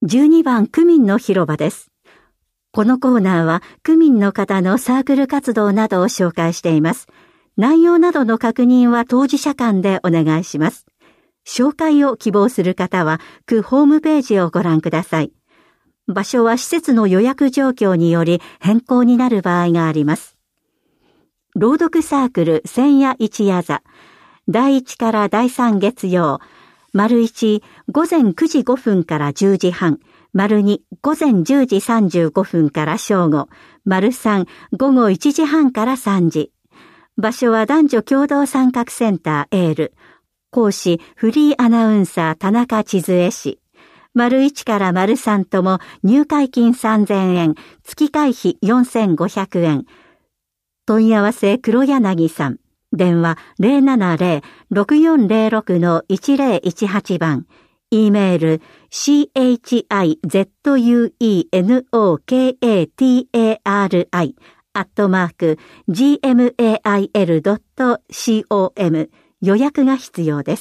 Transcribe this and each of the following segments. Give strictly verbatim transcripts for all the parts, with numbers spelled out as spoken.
じゅうにばん区民の広場です。このコーナーは区民の方のサークル活動などを紹介しています。内容などの確認は当事者間でお願いします。紹介を希望する方は区ホームページをご覧ください。場所は施設の予約状況により変更になる場合があります。朗読サークル千夜一夜座。だいいちからだいさん月曜。丸いち、午前くじごふんからじゅうじはん。丸に、午前じゅうじさんじゅうごふんから正午。丸さん、午後いちじはんからさんじ。場所は男女共同参画センターエール。講師、フリーアナウンサー田中千鶴氏。丸いちから丸さんとも入会金さんぜんえん、月会費よんせんごひゃくえん。問い合わせ黒柳さん。電話 ゼロななゼロ ろくよんゼロろく いちゼロいちはち 番。E メール シーエイチアイゼットユーイーエヌオーケーエーティーエーアールアイ アットマーク ジーエムエーアイエルドットコム 予約が必要です。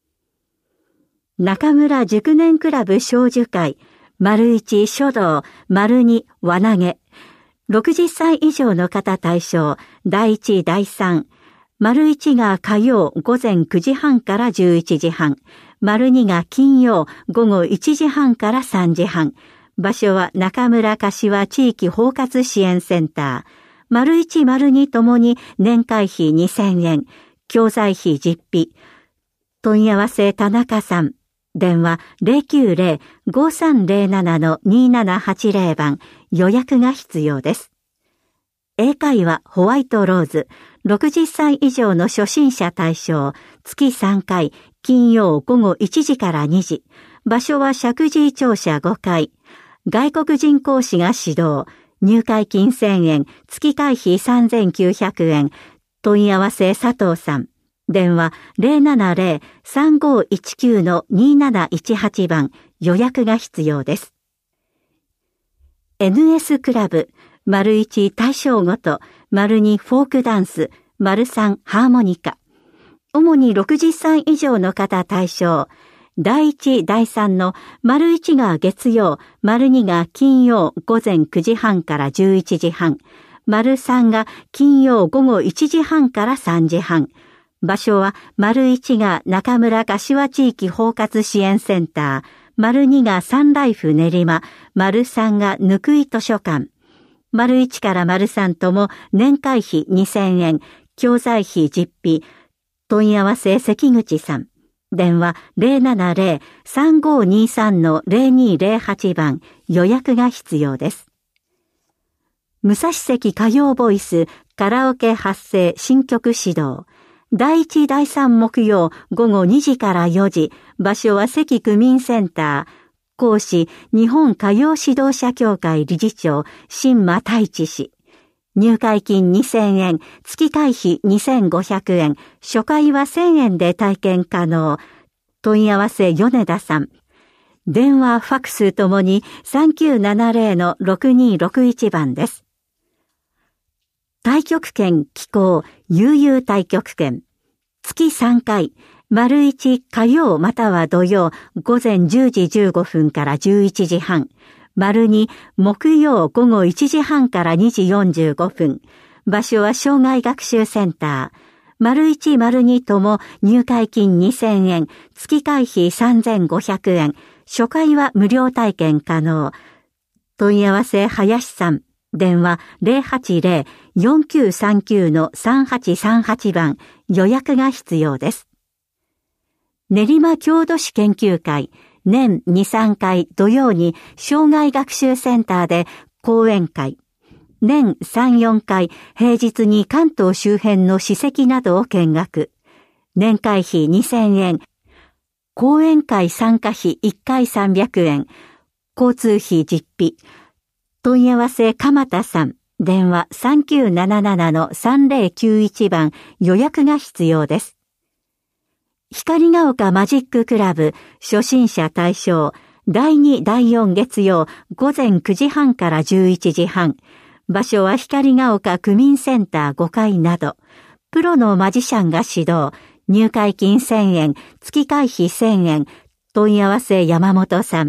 中村熟年クラブ小樹会丸いち書道丸に輪投げろくじゅっさい以上の方対象だいいちだいさん丸いちが火曜午前くじはんからじゅういちじはん丸にが金曜午後いちじはんからさんじはん場所は中村柏地域包括支援センター丸いち丸にともに年会費にせんえん教材費実費問い合わせ田中さん電話 ゼロきゅうゼロ ごさんゼロなな にななはちゼロ 番予約が必要です。英会話ホワイトローズろくじゅっさい以上の初心者対象月さんかい金曜午後いちじからにじ場所は石神井庁舎ごかい外国人講師が指導入会金せんえん月会費さんぜんきゅうひゃくえん問い合わせ佐藤さん電話 ゼロななゼロ さんごいちきゅう になないちはち 番予約が必要です。エヌエス クラブ丸いち対象ごと丸にフォークダンス丸さんハーモニカ主にろくじゅっさい以上の方対象だいいちだいさんの丸いちが月曜丸にが金曜午前くじはんからじゅういちじはん丸さんが金曜午後いちじはんからさんじはん場所は丸いちが中村柏地域包括支援センター、丸にがサンライフ練馬、丸さんがぬくい図書館。丸いちから丸さんとも年会費にせんえん、教材費実費。問い合わせ関口さん。電話 ゼロななゼロ さんごにさん ゼロにゼロはち 番予約が必要です。武蔵関歌謡ボイスカラオケ発声新曲指導。だいいちだいさん木曜午後にじからよじ、場所は関区民センター、講師日本歌謡指導者協会理事長新間太一氏。入会金にせんえん、月会費にせんごひゃくえん、初回はせんえんで体験可能。問い合わせ米田さん。電話、ファクスともにさんきゅうななゼロ ろくにろくいち 番です。太極拳機構悠々太極拳月さんかい丸いち火曜または土曜午前じゅうじじゅうごふんからじゅういちじはん丸に木曜午後いちじはんからにじよんじゅうごふん場所は障害学習センター丸いち丸にとも入会金にせんえん月会費さんぜんごひゃくえん初回は無料体験可能問い合わせ林さん電話 ゼロはちゼロ よんきゅうさんきゅう さんはちさんはち 番予約が必要です。練馬郷土史研究会年にさんかい土曜に障害学習センターで講演会年さんよんかい平日に関東周辺の史跡などを見学年会費にせんえん講演会参加費いっかいさんびゃくえん交通費実費問い合わせ鎌田さん電話 さんきゅうなななな さんぜろきゅういち 番予約が必要です。光が丘マジッククラブ初心者対象だいにだいよん月曜午前くじはんからじゅういちじはん場所は光が丘区民センターごかいなどプロのマジシャンが指導入会金せんえん月会費せんえん問い合わせ山本さん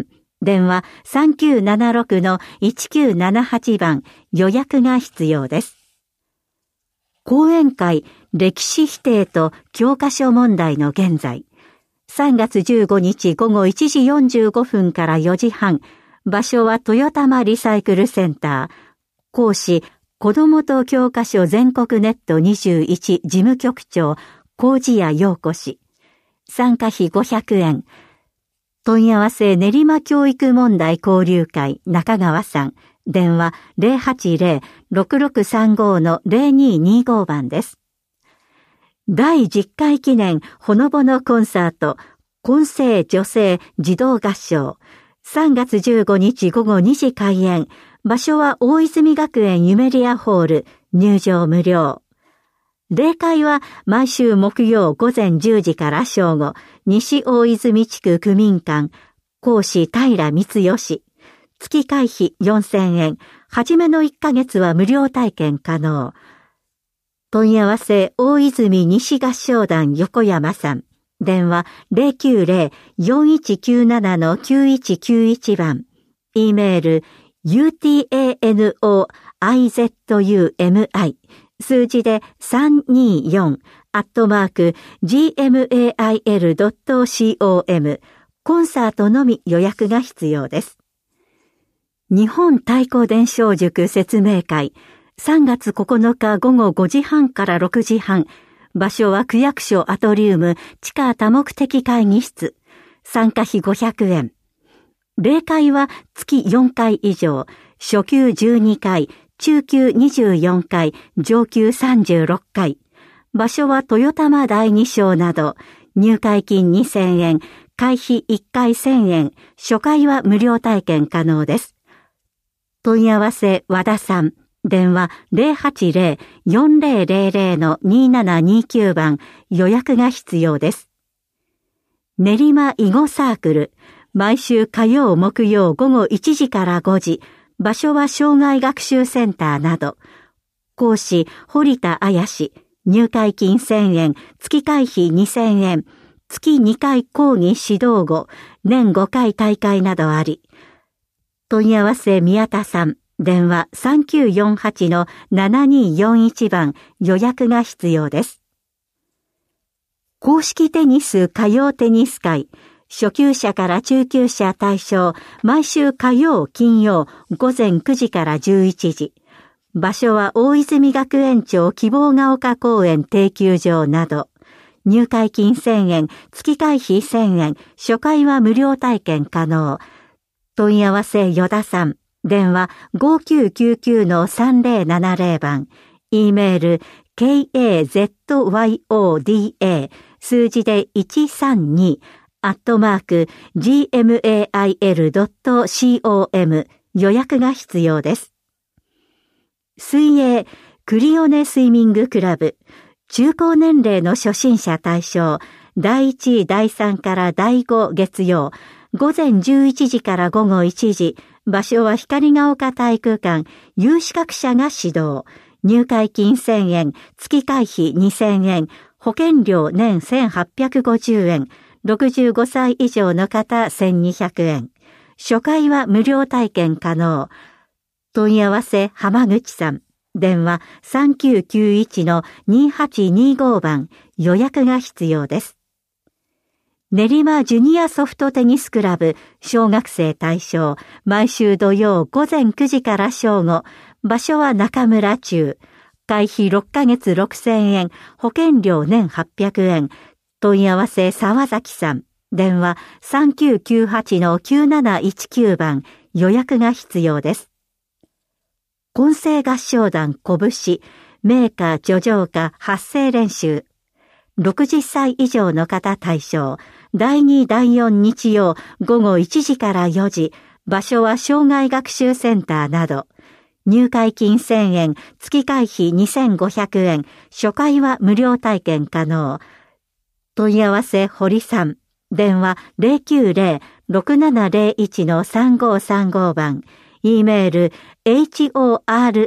電話 さんきゅうななろくのいちきゅうななはち 番、予約が必要です。講演会、歴史否定と教科書問題の現在。さんがつじゅうごにち午後いちじよんじゅうごふんからよじはん。場所は豊玉リサイクルセンター。講師、子どもと教科書全国ネットにじゅういち事務局長、麹谷陽子氏。参加費ごひゃくえん。問い合わせ練馬教育問題交流会中川さん。電話 ゼロはちゼロ ろくろくさんご のゼロににご 番です。だいじゅっかい記念ほのぼのコンサート、混声女性児童合唱。さんがつじゅうごにち午後にじ開演。場所は大泉学園ユメリアホール。入場無料。例会は毎週木曜午前じゅうじから正午。西大泉地区区民館。講師平光義。月会費よんせんえん。はじめのいっかげつは無料体験可能。問い合わせ大泉西合唱団横山さん。電話 ゼロきゅうゼロ よんいちきゅうななのきゅういちきゅういち 番。E メール ユーティーエーエヌオーアイゼットユーエムアイ 数字でさんにーよんアットマーク ジーエムエーアイエルドットコム コンサートのみ予約が必要です。日本太鼓伝承塾説明会さんがつここのか午後ごじはんからろくじはん。場所は区役所アトリウム地下多目的会議室。参加費ごひゃくえん。例会は月よんかい以上。初級じゅうにかい、中級にじゅうよんかい、上級さんじゅうろっかい。場所は豊玉第二章など。入会金にせんえん。会費いっかいせんえん。初回は無料体験可能です。問い合わせ和田さん。電話 ゼロはちゼロ よんゼロゼロゼロ のにななにきゅう 番。予約が必要です。練馬囲碁サークル。毎週火曜木曜午後いちじからごじ。場所は障害学習センターなど。講師堀田彩氏。入会金せんえん。月会費にせんえん。月にかい講義指導後。年ごかい大会などあり。問い合わせ宮田さん。電話 さんきゅうよんはちのななによんいち 番。予約が必要です。公式テニス火曜テニス会。初級者から中級者対象。毎週火曜金曜午前くじからじゅういちじ。場所は大泉学園町希望が丘公園定休場など。入会金せんえん。月会費せんえん。初回は無料体験可能。問い合わせ与田さん。電話 ごきゅうきゅうきゅうのさんゼロななゼロ 番。E メール ケーエーゼットワイオーディーエー 数字でいちさんにアットマーク ジーエムエーアイエルドットコム 予約が必要です。水泳クリオネスイミングクラブ中高年齢の初心者対象だいいちだいさんからだいご月曜午前じゅういちじから午後いちじ。場所は光が丘体育館。有資格者が指導。入会金せんえん。月会費にせんえん。保険料年せんはっぴゃくごじゅうえん。ろくじゅうごさい以上の方せんにひゃくえん。初回は無料体験可能。問い合わせ浜口さん。電話 さんきゅうきゅういちのにはちにご 番。予約が必要です。練馬ジュニアソフトテニスクラブ小学生対象毎週土曜午前くじから正午場所は中村中会費ろっかげつろくせんえん保険料年はっぴゃくえん問い合わせ沢崎さん電話 さんきゅうきゅうはちのきゅうなないちきゅう 番予約が必要です混声合唱団拳名歌叙情歌発声練習ろくじゅっさい以上の方対象だいにだいよん日曜午後いちじからよじ場所は障害学習センターなど入会金せんえん月会費にせんごひゃくえん初回は無料体験可能問い合わせ堀さん電話 ゼロきゅうゼロ ろくななゼロいちのさんごさんご 番 E メール ホリ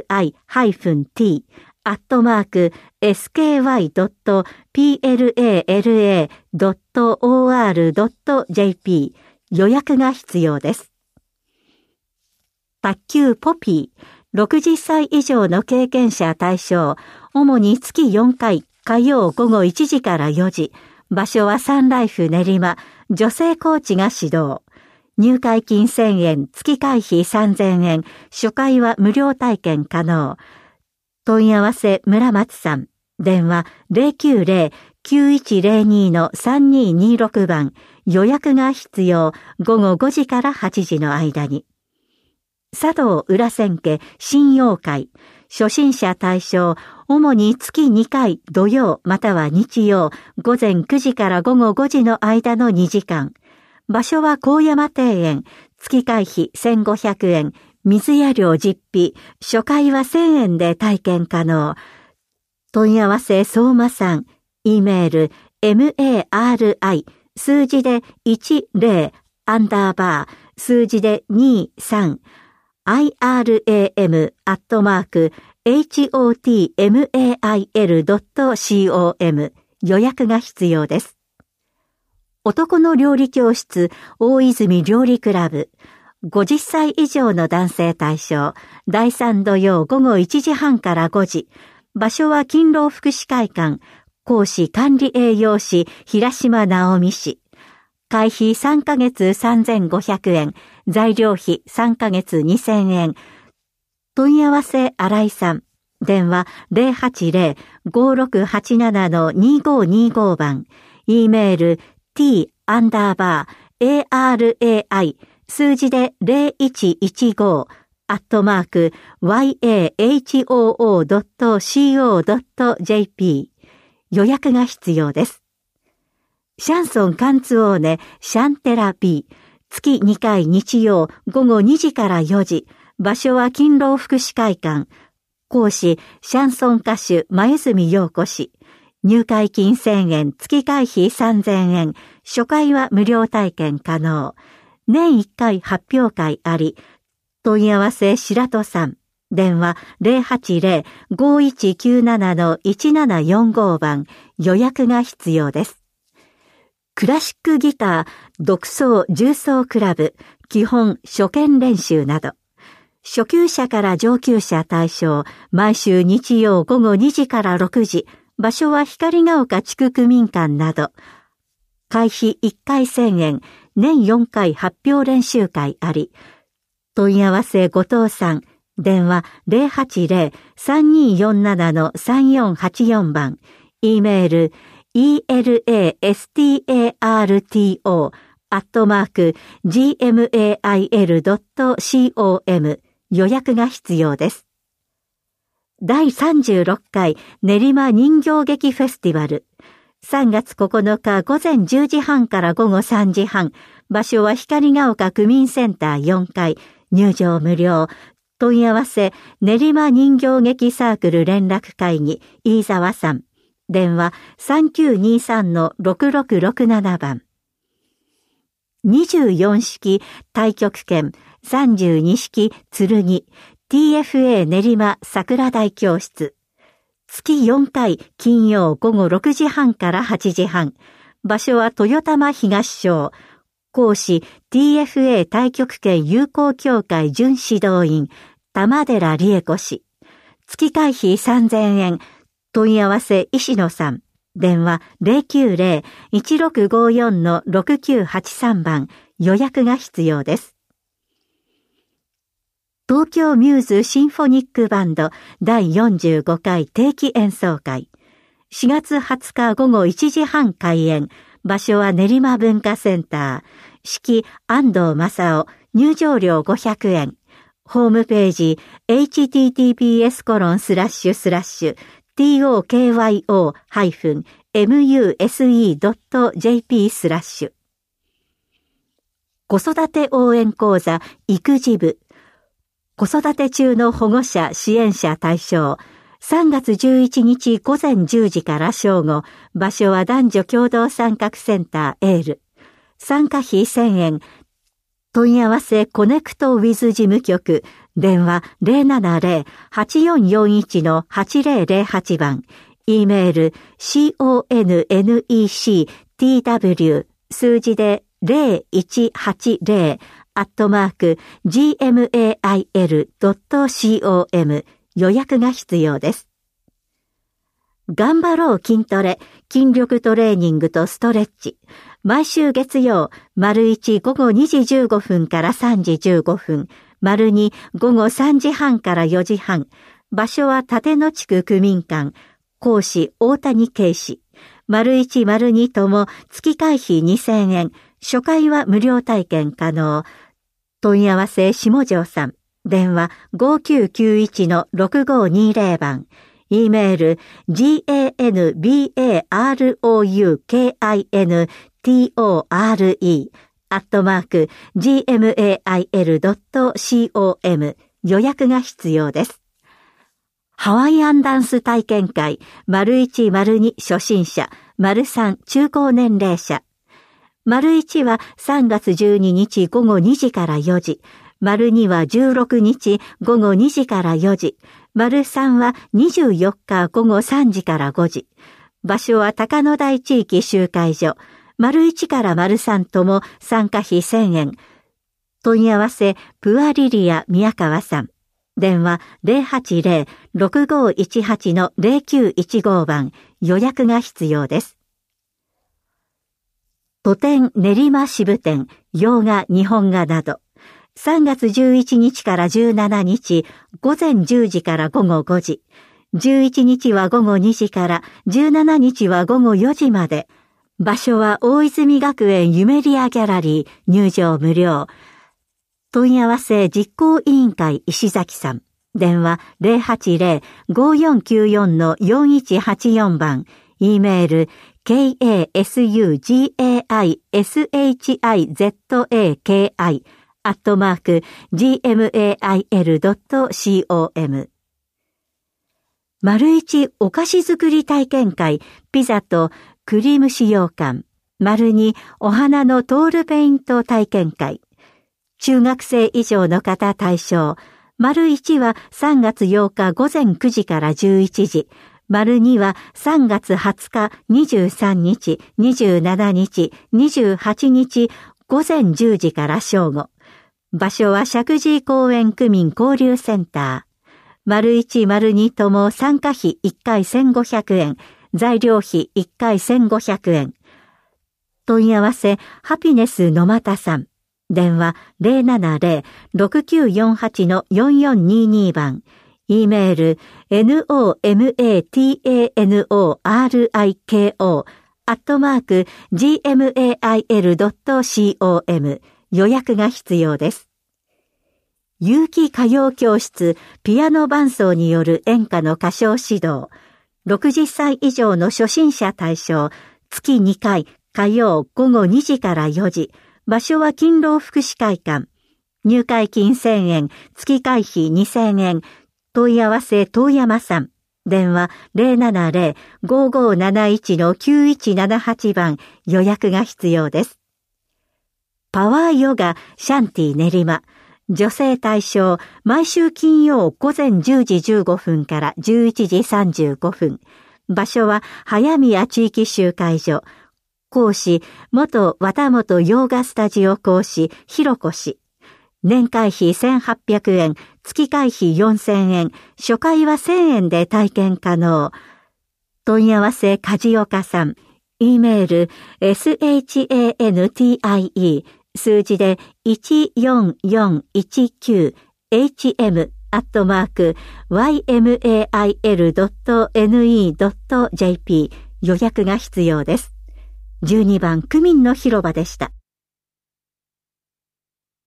-t アットマーク エスケーワイドットプラドットオーアールドットジェーピー 予約が必要です。 卓球ポピー、ろくじゅっさい以上の経験者対象、主に月よんかい、火曜午後いちじからよじ、場所はサンライフ練馬、女性コーチが指導。入会金せんえん、月会費さんぜんえん、初回は無料体験可能。問い合わせ村松さん。電話 ゼロきゅうゼロ きゅういちゼロに さんにーにーろく 番。予約が必要。午後ごじからはちじの間に。茶道裏千家新陽会。初心者対象。主に月にかい土曜または日曜。午前くじから午後ごじの間のにじかん。場所は高山庭園。月会費せんごひゃくえん。水や料実費。初回はせんえんで体験可能。問い合わせ相馬さん。E メール mari 数字でじゅうアンダーバー数字でにさん iram アットマーク hotmail.com 予約が必要です。男の料理教室大泉料理クラブごじゅっさい以上の男性対象だいさん土曜午後いちじはんからごじ場所は勤労福祉会館講師管理栄養士平島直美氏会費さんかげつさんぜんごひゃくえん材料費さんかげつにせんえん問い合わせ新井さん電話 ゼロはちゼロ ごろくはちなな にごにご 番 E メール t アンダーバー arai 数字でゼロいちいちごアットマーク yahoo.co.jp 予約が必要です。シャンソンカンツオーネシャンテラピー月にかい日曜午後にじからよじ場所は勤労福祉会館講師シャンソン歌手前住陽子氏入会金せんえん月会費さんぜんえん初回は無料体験可能年いっかい発表会あり問い合わせ白戸さん電話 ゼロはちゼロ ごいちきゅうなな いちななよんご 番予約が必要です。クラシックギター独奏重奏クラブ基本初見練習など初級者から上級者対象毎週日曜午後にじからろくじ場所は光が丘地区区民館など会費いっかいせんえん年よんかい発表練習会あり問い合わせ後藤さん電話 ゼロはちゼロ さんにーよんなな さんよんはちよん 番 E メール elastarto アットマーク gmail.com 予約が必要です。だいさんじゅうろっかい練馬人形劇フェスティバルさんがつここのか午前じゅうじはんから午後さんじはん場所は光が丘区民センターよんかい入場無料問い合わせ練馬人形劇サークル連絡会議飯沢さん電話 さんきゅうにさん ろくろくろくなな 番にじゅうよん式太極拳さんじゅうに式剣 ティーエフエー 練馬桜台教室月よんかい金曜午後ろくじはんからはちじはん場所は豊玉東小講師 ティーエフエー 太極拳友好協会準指導員玉寺理恵子氏月会費さんぜんえん問い合わせ石野さん電話 ゼロきゅうゼロ いちろくごよん ろくきゅうはちさん 番予約が必要です。東京ミューズシンフォニックバンドだいよんじゅうごかい定期演奏会しがつはつか午後いちじはん開演場所は練馬文化センター式安藤正夫入場料ごひゃくえんホームページ エイチティーティーピーエスコロンスラッシュスラッシュ トーキョーミューセドットジェーピー スラッシュ子育て応援講座育児部子育て中の保護者支援者対象さんがつじゅういちにち午前じゅうじから正午場所は男女共同参画センターエール参加費せんえん問い合わせコネクトウィズ事務局電話 ゼロななゼロ はちよんよんいち はちゼロゼロはち 番 E メール コネクト 数字でゼロいちはちゼロアットマーク、ジーエムエーアイエルドットコム 予約が必要です。頑張ろう筋トレ、筋力トレーニングとストレッチ。毎週月曜、丸いち午後にじじゅうごふんからさんじじゅうごふん、丸に午後さんじはんからよじはん。場所は立野地区区民館。講師大谷圭司。丸いち、丸にとも月会費にせんえん。初回は無料体験可能。問い合わせ下條さん。電話 ごきゅうきゅういちのろくごにぜろ 番。E メール ジーエーエヌビーエーアールオーユーケーアイエヌティーオーアールイー アットマーク ジーエムエーアイエルドットコム 予約が必要です。ハワイアンダンス体験会丸いち、丸に初心者、丸さん中高年齢者。丸いちはさんがつじゅうににち午後にじからよじ。丸にはじゅうろくにち午後にじからよじ。丸さんはにじゅうよっか午後さんじからごじ。場所は高野台地域集会所。丸いちから丸さんとも参加費せんえん。問い合わせ、プアリリア宮川さん。電話 ゼロはちゼロ ろくごいちはちのゼロきゅういちご 番。予約が必要です。都店練馬支部店、洋画、日本画など。さんがつじゅういちにちからじゅうしちにち、午前じゅうじから午後ごじ。じゅういちにちは午後にじから、じゅうしちにちは午後よじまで。場所は大泉学園ユメリアギャラリー、入場無料。問い合わせ実行委員会石崎さん。電話 ゼロはちゼロ ごよんきゅうよんのよんいちはちよん 番。E メール ケーエーエスユージーエーアイエスエイチアイゼットエーケーアイ アットマーク ジーエムエーアイエルドットコム。丸一お菓子作り体験会ピザとクリーム使用感。丸にお花のトールペイント体験会。中学生以上の方対象。丸いちはさんがつようか午前くじからじゅういちじ。丸にはさんがつはつか、にじゅうさんにち、にじゅうしちにち、にじゅうはちにち午前じゅうじから正午。場所は石神井公園区民交流センター。丸いち、丸にとも参加費いっかいせんごひゃくえん。材料費いっかいせんごひゃくえん。問い合わせ、ハピネス野又さん。電話 ゼロななゼロ ろくきゅうよんはちのよんよんにに 番。E メール ノマトロアットマーク ジーエムエーアイエルドットコム 予約が必要です。有機歌謡教室ピアノ伴奏による演歌の歌唱指導。ろくじゅっさい以上の初心者対象。月にかい火曜午後にじからよじ。場所は勤労福祉会館。入会金せんえん、月会費にせんえん。問い合わせ遠山さん。電話 ゼロななゼロ ごごなないちのきゅういちななはち 番。予約が必要です。パワーヨガシャンティ練馬。女性対象。毎週金曜午前じゅうじじゅうごふんからじゅういちじさんじゅうごふん。場所は早宮地域集会所。講師、元綿本ヨガスタジオ講師、ひろこ氏。年会費せんはっぴゃくえん、月会費よんせんえん、初回はせんえんで体験可能。問い合わせ、梶岡さん。E メール、シャンティ、数字でいちよんよんいちきゅう、エイチエム、アットマーク、ワイエムエーアイエルドットネットドットジェーピー、予約が必要です。じゅうにばん区民の広場でした。